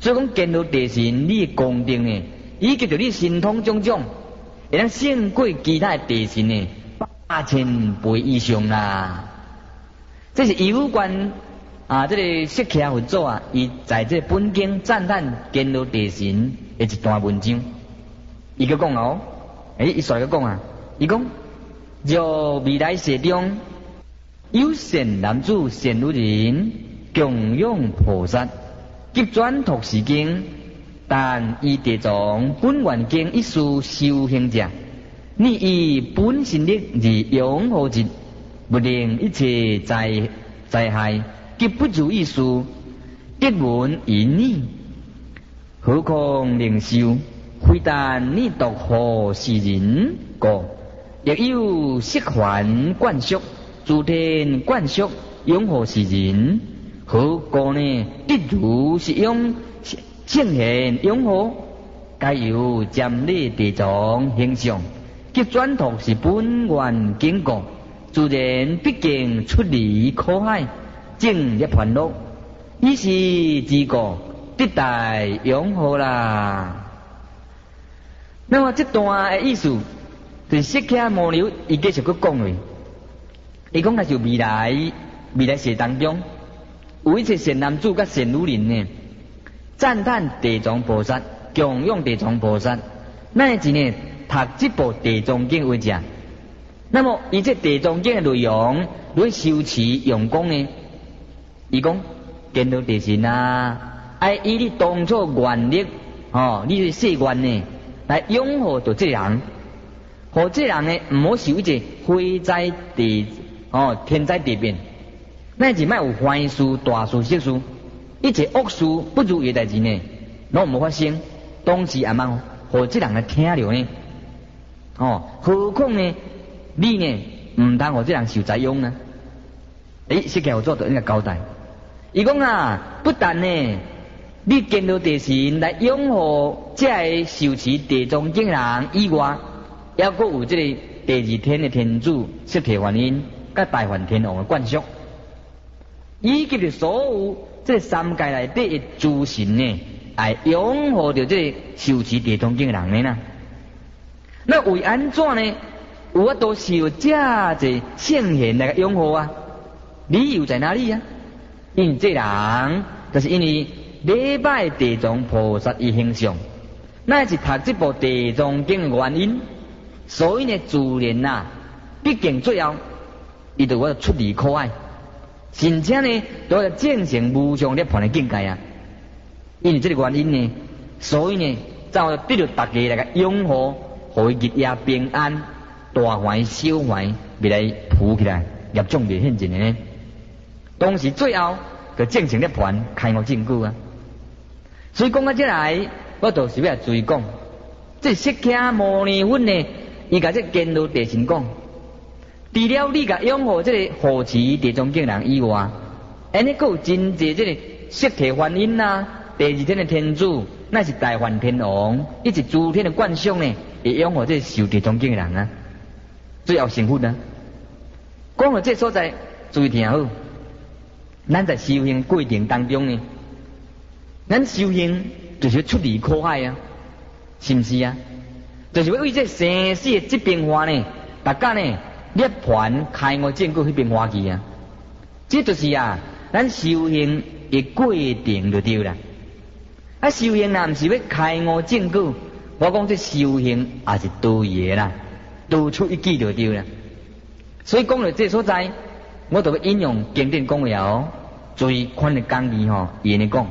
所以讲见到地神，你的功德呢，以及着你神通种种，会当胜过其他的地神呢8000倍以上啦。这是有关这个释迦佛祖啊，伊在这本经赞叹见到地神的一段文章。伊个讲哦，伊再个讲啊，伊讲若未来世中有善男子、善女人供养菩萨，急转托世经，但以地藏本愿经一事修行者，你以本心力而拥护之，不令一切灾害极不如意事得闻于你，何况灵修？非但你独护世人故，亦有释梵灌输、诸天灌输拥护世人。何故呢？一如是用圣贤拥护，该有瞻礼地藏形象，急转托是本愿经过，自然毕竟出离苦海，正入烦恼，以是之故得大拥护啦。那么这段的意思，就是释迦牟尼伊继续去讲嘞。伊讲那就未来世当中，有一些善男子甲善女人呢，赞叹地藏菩萨，供养地藏菩萨，那一呢读这部地藏经为者。那么伊这地藏经的内容，如修持用功呢？伊讲见到地神啊，爱以你当初愿力你的誓愿呢，来拥护到这人，和这人呢唔好受一个非灾天灾地变，那是卖有坏事、大事、小事，一切恶事不如意的代志呢，拢无发生，当时也茫和这人来听了呢，何况呢，你呢唔通和这人受灾殃呢？释迦佛祖就应该交代，伊讲啊，不但呢，你见到地神来拥护这个受持地藏经人以外，还佫有这个第二天的天主释迦观音，甲大梵天王的灌输，以及着所有这三界内底的诸神呢，来拥护着这个受持地藏经人的呢。那为安怎呢？有法度受这个圣贤来拥护啊？理由在哪里啊？因为这人就是因为礼拜地藏菩萨的形象，那是读这部地藏经的原因，所以呢，自然毕竟最后，伊就我出离苦海，甚至呢，都要进行无上涅槃的境界啊。因为这个原因呢，所以呢，才得到大家来个拥护，互伊日夜平安、大怀小怀，未来浮起来，业障未现前的呢。当时最后就进行涅槃，开悟正果啊。所以讲到这来，我就是要注意讲，这释迦牟尼佛呢，伊甲这见到地神讲，除了你甲拥护这个护持地藏经人以外，安尼佫有真济这个释迦观音第二天的天主，那是大梵天王，以及诸天的观想呢，会拥护这受地藏经人啊，最后成佛啊。讲到这所在，注意听好，咱在修行过程当中呢，咱修行就是要出离苦海啊，是不是啊？就是要为这生死的这变化呢，大家呢涅槃开悟正果去变化去啊。这就是咱修行的过程就对啦。修行若唔是要开悟正果，我讲这修行也是对的啦，多出一句就对啦。所以讲到这所在，我就要引用经典讲了，最宽的讲义伊安尼讲。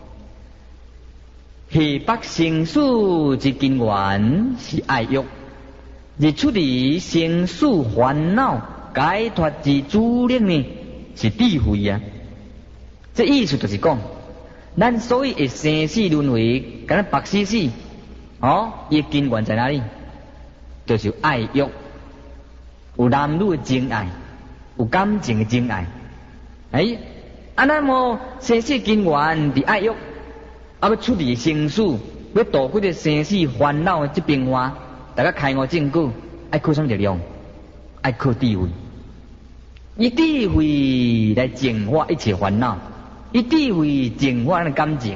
下北生死之根源是爱欲，而出离生死烦恼解脱之主力呢是智慧啊。这意思就是讲，咱所以的生死轮回，敢若白死死，伊的根源在哪里？就是爱欲，有男女的情爱，有感情的情爱。那么生死根源是爱欲。要出离生死，要度过这生死烦恼的这变化，大家开悟正果，爱靠什么力量？爱靠智慧。以智慧来净化一切烦恼，以智慧净化咱的感情，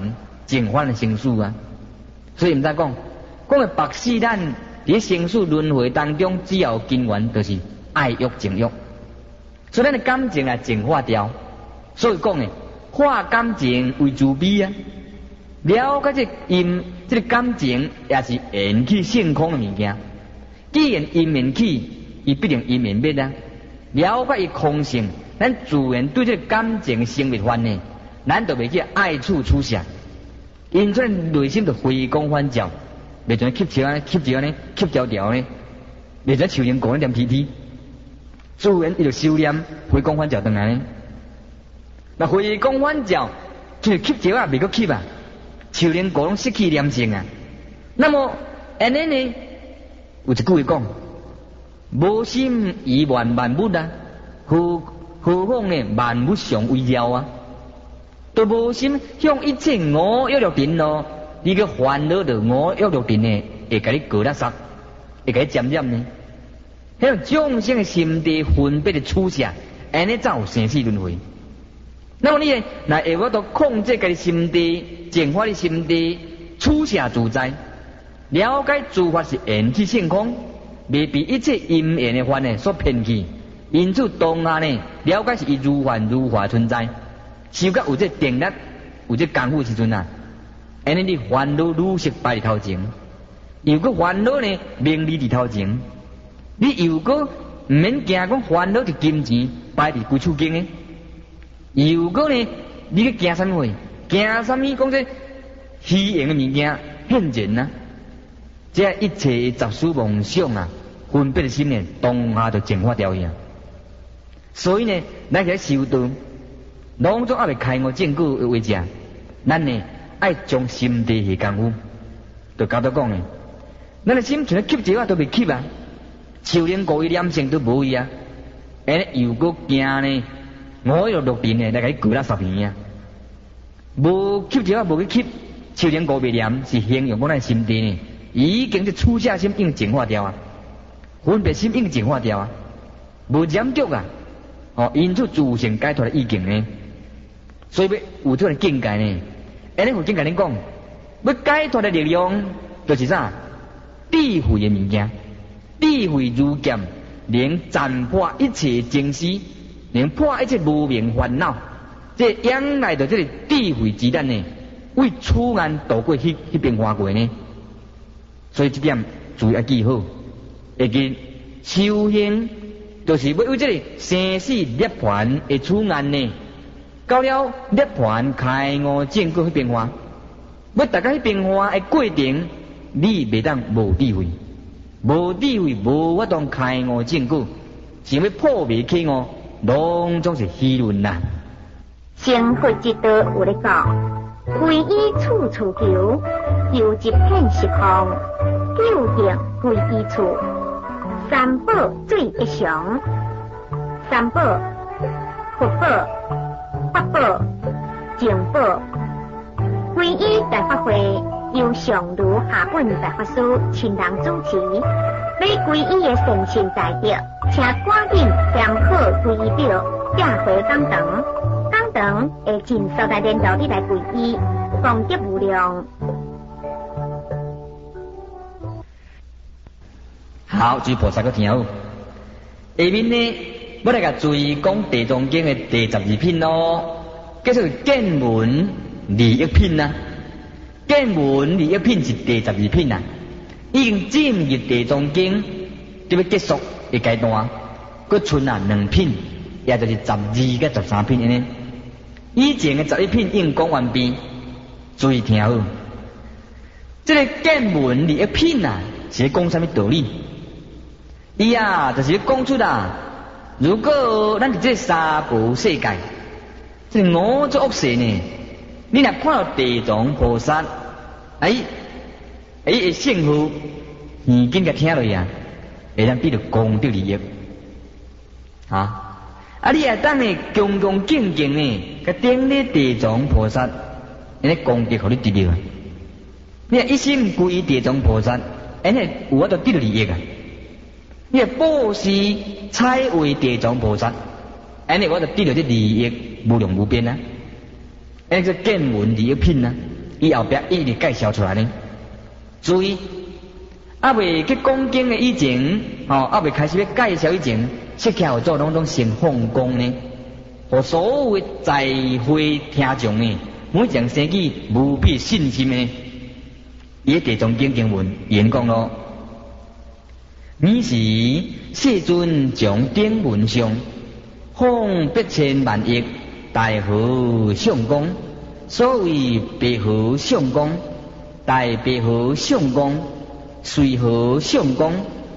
净化的生死啊。所以唔知讲的白死咱伫生死轮回当中，只要根源就是爱欲情欲，所以咱的感情啊净化掉。所以讲呢，化感情为慈悲啊。了解这个感情也是缘起性空的物件。既然因缘起，伊必定因缘灭啊。了解伊空性，咱自然对这个感情生灭观呢，咱就袂去爱处处下，因此内心就回光返照，袂准吸潮呢，吸潮呢，吸条条呢，袂准树林果念天天，自然伊就修炼回光返照转来呢。那回光返照，就是吸潮啊，袂阁吸啊。树林果拢失去念性啊，那么安尼呢？有一句话讲：无心以万万物啊，何况呢万物尚为妖啊？都无心向一切五欲六尘咯，你个烦恼着五欲六尘呢，会甲你割垃圾，会甲你沾染呢。迄种众生的心地分别的处下，安尼才有生死轮回。那么你呢？那会我都控制家己心地，净化你心地，处下自在，了解诸法是缘起性空，未被一切因缘的法呢所骗去。因此当下呢，了解是伊如幻如化存在。修到有这定力，有这功夫时阵啊，安尼你烦恼如实摆伫头前，又个烦恼呢名利伫头前，你又个唔免惊讲烦恼是金钱摆伫规处间呢。又个呢，你去惊什么货？惊什么？讲这虚荣的物件现前啊！这一切杂事妄想啊，分别的心呢，当下就净化掉去啊。所以呢，咱在修道，拢总爱来开悟证据的为者，咱呢爱将心地下功夫，就教导讲呢，咱的心像吸潮啊，都未吸啊，树林果伊念性都无伊啊，安尼又个惊呢？我有六尘呢，来给举垃圾片啊！无吸条啊，无去吸，树林果未念是形容我咱心地呢，已经是初下心已经净化掉啊，分别心已经净化掉啊，无染着啊！哦，因此自性解脱的意境呢，所以要有这个境界呢。安尼有境界恁讲，要解脱的力量就是啥？智慧的物件，智慧如剑，能斩破一切情思。能破一切无明烦恼，这仰赖着这个智慧之力呢，为处安度过迄边花过呢。所以这点注意要记好。会记修行就是要为这个生死涅槃的处安呢，到了涅槃开悟证据迄边花，要大家迄边花的过程，你袂当无智慧，无智慧无法当开悟证据，想要破灭开悟。拢总是虚论啦。成佛之道有咧讲，皈依处处求，求一片实空，究竟皈依处。三宝最吉祥，三宝：佛宝、法宝、净宝。皈依大法会由上儒下本大法师亲人主持。要皈依的善信在地，请赶紧填好皈依表，寄回讲堂。讲堂会尽所在领导你来皈依，功德无量。好，诸菩萨个听好。下面呢，我来个注意讲地藏经的第12品咯，叫做见闻利益品啊。见闻利益品是第12品啊。已经进入地藏经就要结束的阶段，佮剩啊2品，也就是12个13品安尼。以前的11品已经讲完毕，注意听好。这个见闻利益品啊，是讲什么道理？伊啊，就是讲出啦，如果咱伫这三宝世界，这五浊恶世呢，你若看到地藏菩萨，会幸福，耳根甲听落去啊，会当得到功德利益啊！你也当呢恭恭敬敬呢，甲顶礼地藏菩萨，安尼功德互你得到啊！你一心皈依地藏菩萨，安尼有法度得到利益啊！你布施采为地藏菩萨，安尼我就得到这利益无量无边啊！安尼个见闻利益品啊！ 伊后壁一直介绍出来呢。注意，未去讲经的以前，未开始要介绍以前，释迦佛祖拢总先放光呢，互所有的在会听众呢，每一人生起无比信心呢。伊地藏经经文言讲咯，尔时世尊将经文上放8,000万亿大和相公，所谓白和相公、大白和相公、随和相公、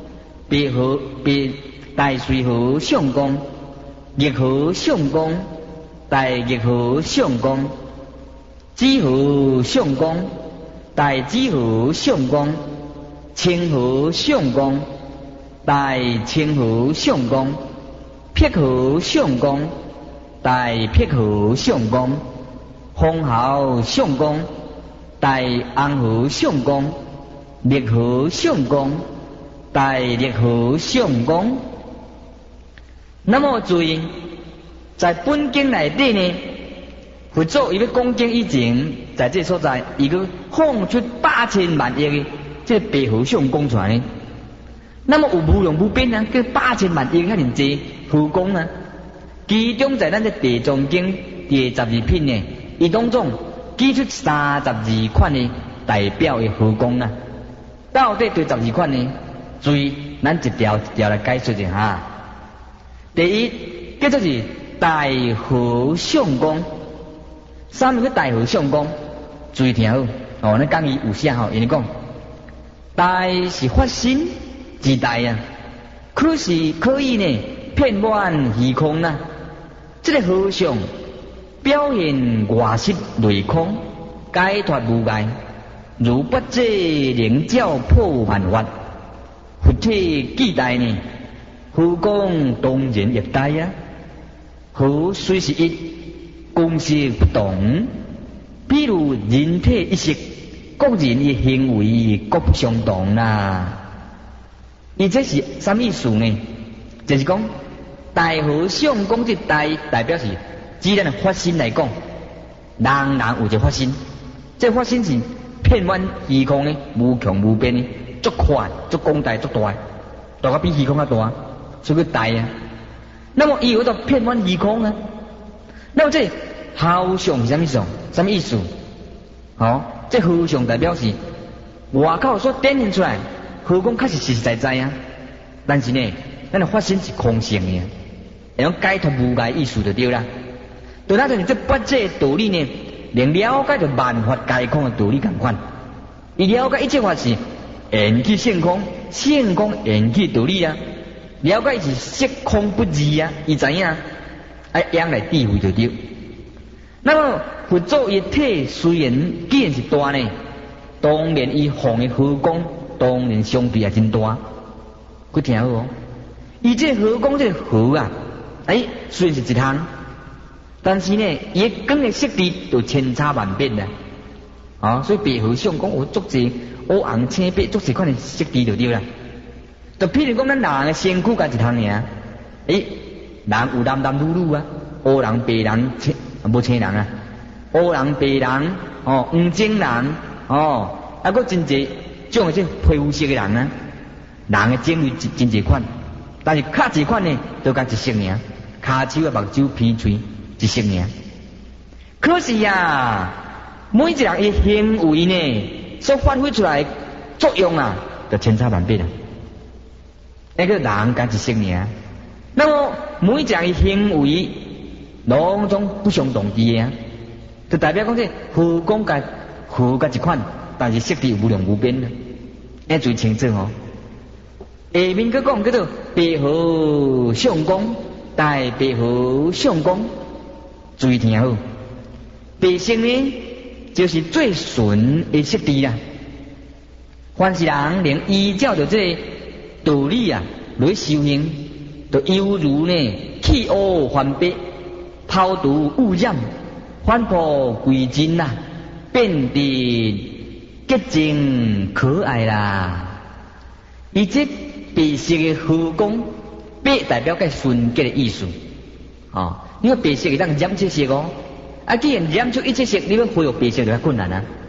大随和相公、逆和相公、大逆和相公、子和相公、大子和相公、清和相公、大清和相公、辟和相公、大辟和相公、风豪相公、大安和相公、逆和相公、大逆和相公。那么注意，在本经内底呢，佛祖伊要讲经以前，在这所在，伊个放出8,000万亿的这白和相公出来呢。那么有无量无边啊，这8,000万亿遐尼济和光啊，其中在咱这地藏经第12品呢，伊当中举出32款的代表的和光啊。到底第12款呢？注意，咱一条一条来解说一下。第一，叫做是大和相公。啥物叫大和相公？注意听好，咱讲伊有啥吼？因为讲大是发心之大啊，可以呢遍满虚空啊。这个和尚表现外识内空，解脱无碍，如不这灵教破万法，佛体既大呢，和光当然亦大啊。和虽是一，公式不同。比如人体一色，各人的行为各不相同啦。伊这是什么意思呢？就是讲大和相公这代表是，只咱的发心来讲，人有一个发心，这发心是遍满虚空的，无穷无边的，足快、足广大、足大，大到比虚空还大，所以大啊。那么伊有到遍满虚空啊，那么这好相是什么意思？什么意思？这和尚代表是外口所展现出来，和光确实实实在在啊。但是呢，咱的发心是空性的，那种解脱无碍意思就对啦。对咱就是这八这道理呢，连了解着万法皆空的道理同款。伊了解一切法是缘起性空，性空缘起道理啊。了解是色空不二啊，伊知影爱养来智慧就对。那么佛祖一体虽然既然是大呢，当然伊放的和光当然相对也真大。佮听好伊这和光这和啊，虽然是一项，但是呢，伊光的色地就千差万别啦。所以白和相讲有足济乌红青白足济款的色地就对啦。就譬如讲咱人的身躯甲一项尔，人有男男女女啊，黑人白人无青人啊，黑人白人黄种人佫真济种的这皮肤色的人啊，人的种类真济款，但是较一款呢，都甲一色尔，骹手啊、目睭、鼻喙一色尔。可是啊，每一人的行为呢，所发挥出来的作用啊，就千差万别啦。那个人甲一色尔，那么每一人的行为拢总不相同的啊，就代表讲这和光甲一款，但是色地无量无边啊，最清楚下面佮讲叫做白和相公、大白和相公，注意听好。白色呢，就是最纯的色地啦。凡是人能依照着这道理啊来修行，就犹如呢去污还白，抛除污染，返璞归真啦，变得洁净可爱啦。伊这白色的和光，白代表个纯洁的意思。你看白色会当染色色既然染出一切色，你要恢复白色就较困难啊。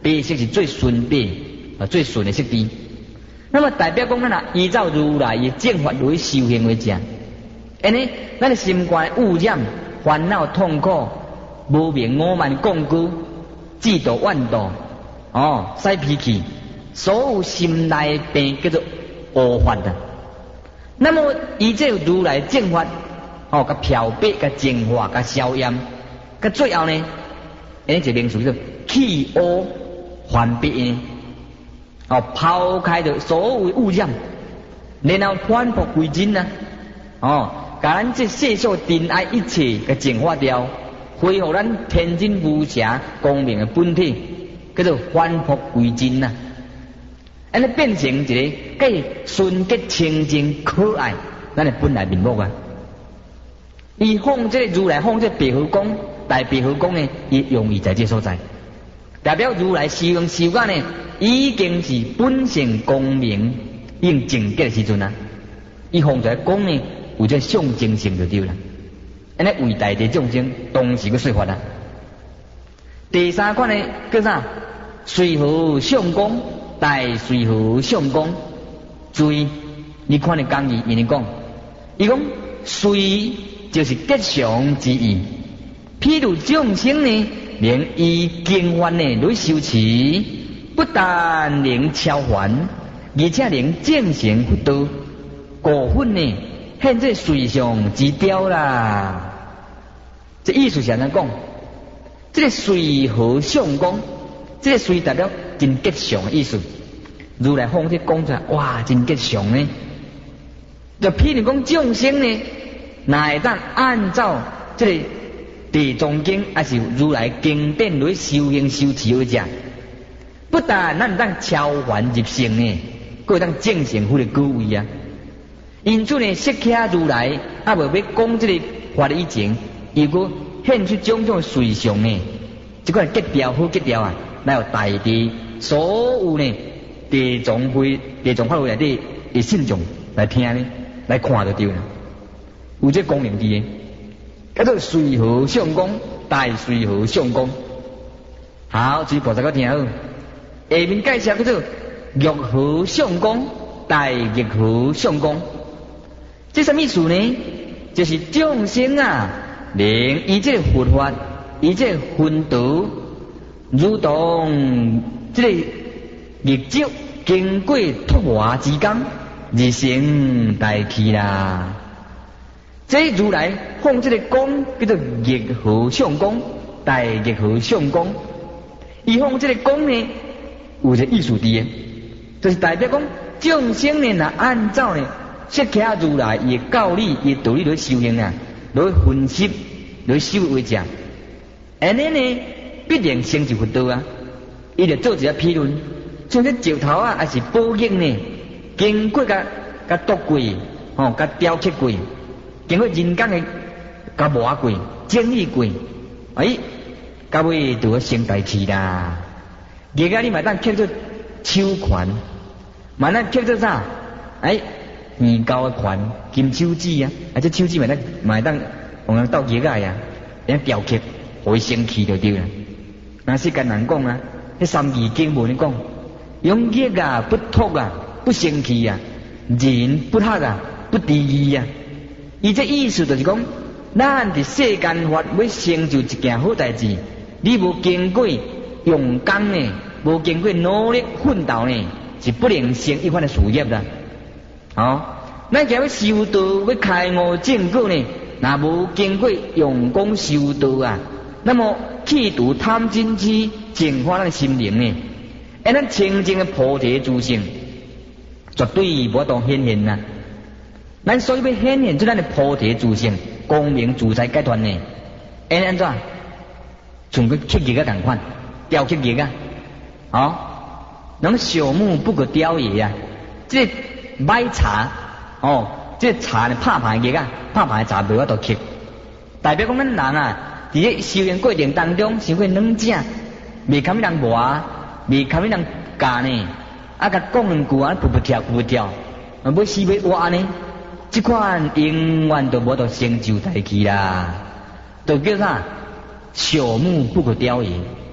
白色是最顺白最顺的色地。那么代表讲咱啊依照如来的正法来修行为正，安尼咱的心肝污染、烦恼、痛苦、无明、我慢、共居、嫉妒、怨妒、使脾气，所有心内病叫做恶法的。那么依照如来正法，甲漂白、甲净化、甲消炎，甲最后呢，安尼一个名词叫做去恶还白呢。抛开的所有污染，然后返璞归真啊！把咱这世俗尘埃一切给净化掉，恢复咱天真无邪光明的本体，叫做返璞归真啊！安尼变成一个既纯洁清净可爱，咱的本来面目啊！伊放这如来放这白毫宫，大白毫宫呢，伊用意在这所在。代表如来修行修到呢，已经是本性光明，已经净洁的时阵啊。伊放出来讲呢，有这象征性就对了。安尼为大地众生同时个说法啊。第三款呢叫啥？随和相公，大随和相公。注意，你看的讲义，伊讲，伊讲随就是吉祥之意。譬如众生呢，能以经法呢来修持，不但能超凡，而且能正行佛道，过分呢，现这随上之雕啦。这意思是安怎讲？这个随和相公，这个随代表真吉祥的意思。如来放这讲出来，哇，真吉祥呢！就譬如讲众生呢，哪会当按照这个地藏经还是如来经典来修行修持为者，不但咱当超凡入圣呢，还当正成佛的果位啊！因此呢，释迦如来啊，无要讲这个法以前，如果现出种种随相呢，这款结调好结调啊，来有大地所有呢地藏会、地藏法会内底的信众来听呢，来看就对了，有这功能的。叫做随和相公，大随和相公。好，注意菩萨个听好。下面介绍叫做玉和相公，大玉和相公。这什么意思呢？就是众生啊，能以这个佛法，以这个分道，如同这个日照经过突化之间，日升大气啦。这如来放这个光叫做日和相光，大日和相光。伊放这个光呢，有一个意思的，就是代表讲众生呢，若按照呢释迦如来伊的教理、伊的道理来修行啊，来分析、来修为者，安尼呢必定成就佛道啊！伊就做一个批论，像这石头啊，还是宝镜呢，经过甲剁过，甲雕刻过。经过人间的甲磨过、整理过，到尾就要升大气啦。而家你嘛当刻做手环，嘛当刻做啥？年糕的环、金手指啊，这手指嘛当用人斗结啊呀，人雕刻，互伊生气就对啦。那世间人讲啊，迄三字经文你讲，用结啊不脱啊，不生气啊，人不黑啊，不敌意啊。伊这意思就是讲，咱伫世间法要成就一件好代志，你无经过用功呢，无经过努力奋斗呢，是不能成一番的事业的。咱今要修道，要开悟正果呢，若无经过用功修道啊，那么去除贪嗔痴，净化咱心灵呢，咱清净的菩提自性，绝对无当显现啊。咱所以要显现出咱的菩提自性、光明自在解脱呢，安怎？像个刻叶个同款，雕刻叶啊，咱小木不可雕叶啊。这买茶，这茶呢拍牌叶啊，拍牌茶袂法度刻，代表讲咱人啊，伫咧修行过程当中，想过软正，未堪人磨，未堪人教呢，甲讲两句啊，不跳，要死要活呢。这款永远都无得成就大器啦，就叫啥？小木不可雕也。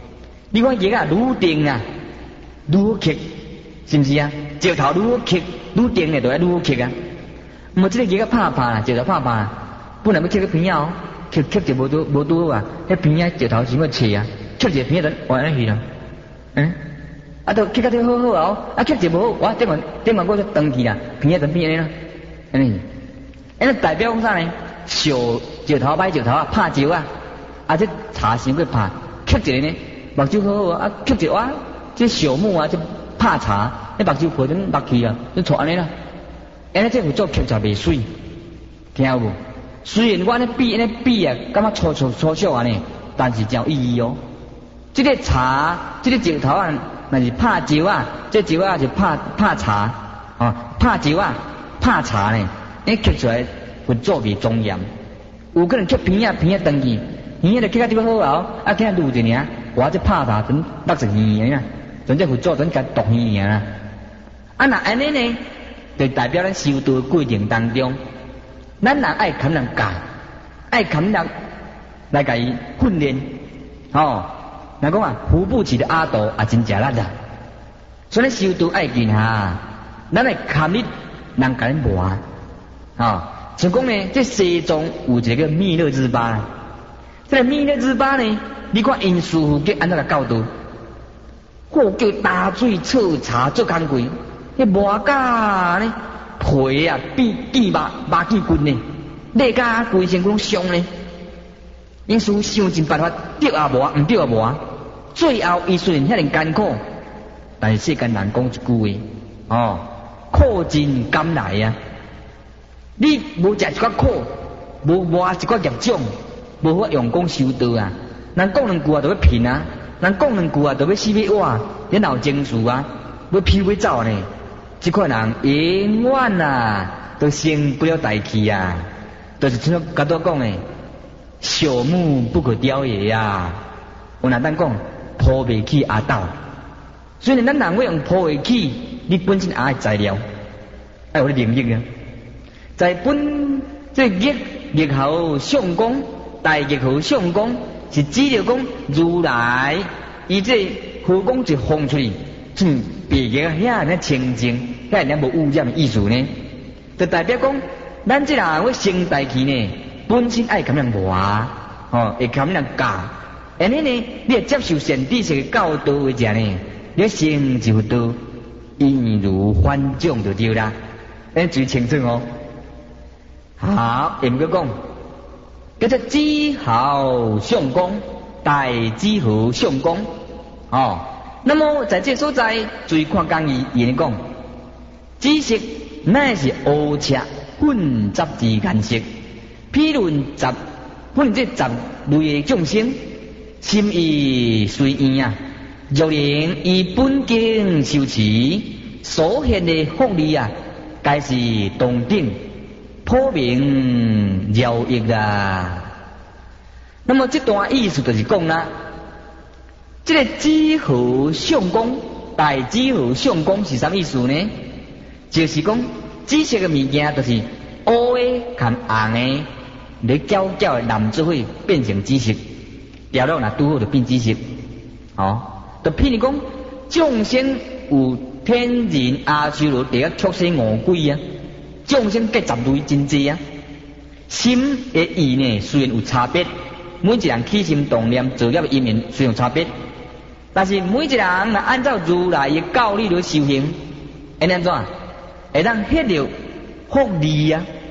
你看叶啊，愈定啊，愈好刻，是毋是啊？石头愈好刻，愈定诶，就要愈好刻啊。无即个叶啊，拍啦，石头拍啦，本来要刻个片啊，刻就无拄好啊。迄片啊，石头先要切啊，刻一个片就换安尼去啦。啊，都刻甲得好好哦，啊刻就无好，哇，顶晚我就断去啦，片啊就变安尼啦，安尼。安尼代表讲啥呢？石头摆石头啊，拍石啊，啊这茶先去拍，刻一个呢，目睭好好啊，刻一个哇，这石木啊，这拍茶，那目睭破成目去啊，就错安尼啦。安尼这有做刻就袂水，听有无？虽然我安尼比啊，感觉粗俗安尼，但是真有意义哦。这个茶，这个石头啊，那是拍石啊，这石啊是拍茶，拍石啊，拍茶呢，你刻出来会做袂庄严。有可能刻片啊断去，片啊就刻甲这么好后，啊刻录一尔，我这拍茶真60年啊，真正会做真甲毒耳啊。啊那安尼呢？就代表咱修道过程当中，咱人爱砍人教，爱砍人来甲伊训练，人讲啊，扶不起的阿斗也真吃力啊。所以咱修道爱见下，咱来砍你，人甲咱磨像讲呢，这西藏有一个弥勒日巴，这个弥勒日巴呢，你看因师父给安怎个教导，叫打水炒茶做工具。迄磨甲呢，皮啊变肉见骨呢，肋甲规身拢伤呢。因师想尽办法，对也无，唔对也无。最后伊虽然遐尼艰苦，但是世间人讲一句话，苦尽甘来啊！你无食一寡苦，无磨一寡业种，无法用功修道啊。人讲两句啊，就要拼啊；人讲两句啊，就要死要活，然后情绪啊，要飘要走呢。这款人永远啊，都成不了大器啊，就是像甲多讲诶，朽木不可雕也呀。有人咱讲铺袂起阿斗，虽然咱人要用铺会起，你本身也爱材料，爱有咧灵力啊。在本这日后相公，大日后相公是指着讲如来，伊这佛讲就放出去。别个遐呢清净，遐呢无污染的意思呢，就代表讲，咱这人要成大器呢，本身爱咁样磨，会咁样教，安尼呢，你要接受善知识的教导为者呢，你成就道，易如反掌就对啦，咱最清楚哦。好，毋过讲，叫做知好相公，大知好相公，那么在这所在，最看讲义言讲，知识乃是乌赤混杂之颜色，譬论这十类的众生，心意随缘啊，若能以本经修持，所现的福利啊，该是同等普明饶益啊。那么这段意思就是讲啦。这个知好相公，大知好相公是啥意思呢？就是讲知识的物件，就是乌的和红的，你搅搅的蓝做伙变成知识，调落若拄好就变知识。就譬如讲，众生有天人、阿修罗、地狱、畜生、恶鬼啊，众生各10类真济啊。心的意呢，虽然有差别，每一人起心动念、造业的因缘虽然有差别。但是每一人按照如来的教理来修行，会安怎？会当获得福利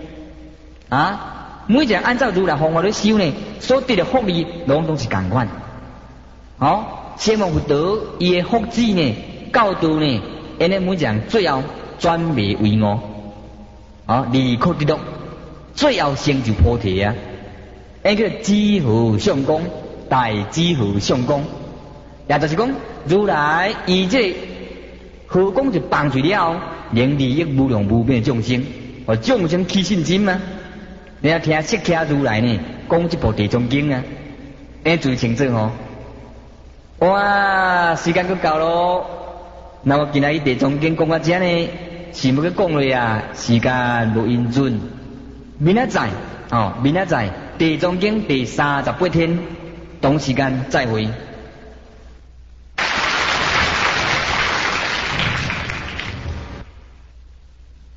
啊！每一人按照如来方法来修呢，所得的福利拢是同款。希望获得伊的福祉呢，教导呢，安尼每一人最后转迷为悟，离苦得乐，最后成就菩提啊！那个知好相公，大知好相公。也就是讲，如来以这何讲就帮助了，能利益无量无边的众生，众生起信心啊！你要听释迦如来呢，讲这部地藏经啊，最清楚哦。哇，时间够够咯，那我今日地藏经讲到这呢，是要去讲落啊，时间录音准。明仔载地藏经第38天，同时间再会。